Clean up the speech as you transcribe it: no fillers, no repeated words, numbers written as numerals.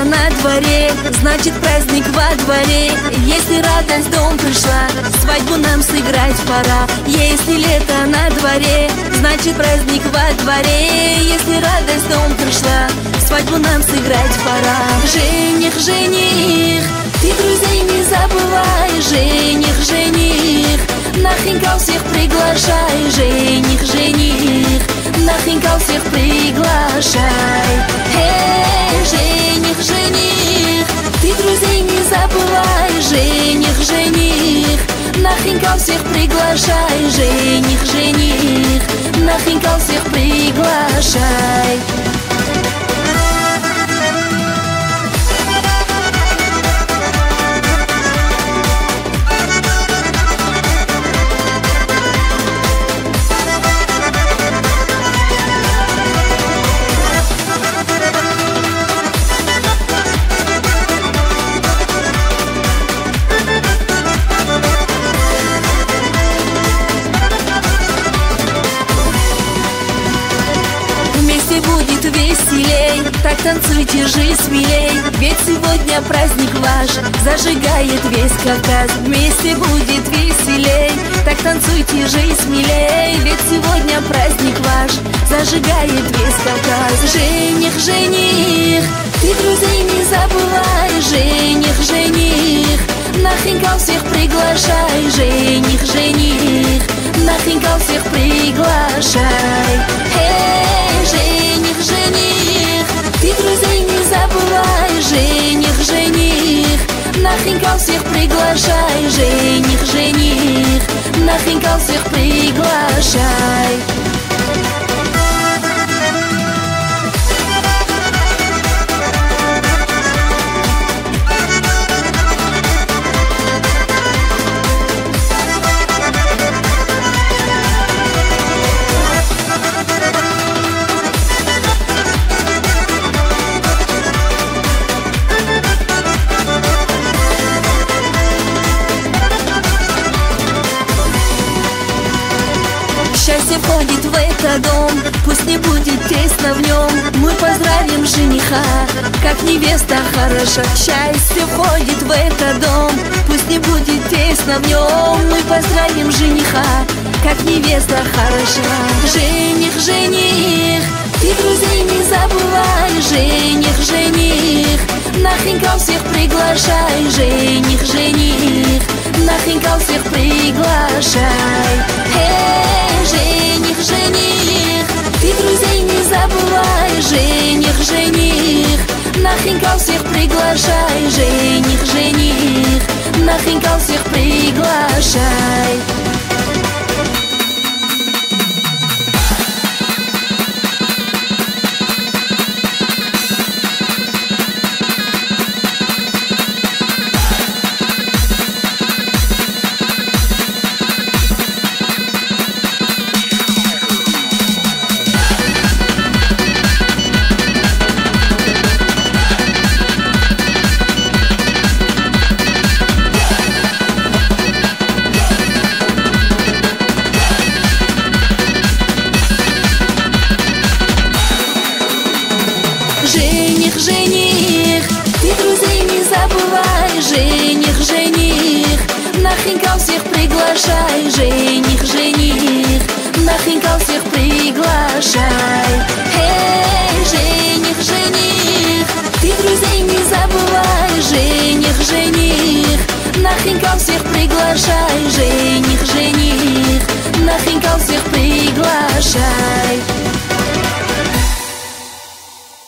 на дворе, значит праздник во дворе. Если радость в дом пришла, свадьбу нам сыграть пора. Если лето на дворе, значит праздник во дворе. Если радость в дом пришла, свадьбу нам сыграть пора. Жених, жених, ты друзей не забывай. Жених, жених, на хинкал всех приглашай. Жених, жених, на хинкал всех приглашай. Эй, жених, жених, ты друзей не забывай. Жених, жених, на хинкал всех приглашай. Жених, жених, на хинкал всех приглашай. Будет веселей, так танцуйте же смелей. Ведь сегодня праздник ваш зажигает весь Кавказ. Вместе будет веселей, так танцуйте же смелей. Ведь сегодня праздник ваш зажигает весь Кавказ. Жених, жених, ты друзей не забывай. Жених, жених, на хинкал всех приглашай. Жених, жених, на хинкал всех приглашай. Эй, жених, жених, ты друзей не забывай. Жених, жених, на хинкал всех приглашай. Жених, жених, на хинкал всех приглашай. Счастье входит в этот дом, пусть не будет тесно в нем. Мы поздравим жениха, как невеста хороша. Счастье входит в этот дом, пусть не будет тесно в нем. Мы поздравим жениха, как невеста хороша. Жених, жених, ты друзей не забывай. Жених, жених, на хинкал всех приглашай. Жених, жених, на хинкал всех приглашай. Эй, жених, жених, ты друзей не забывай. Жених, жених, на хинкал всех приглашай. Жених, жених, на хинкал всех приглашай. Жених, жених, ты друзей не забывай. Жених, жених, на хинкал всех приглашай. Жених, жених, на хинкал всех приглашай. Эй, жених, жених, ты друзей не забывай. Жених, жених, на хинкал всех приглашай. Жених, жених, на хинкал всех приглашай.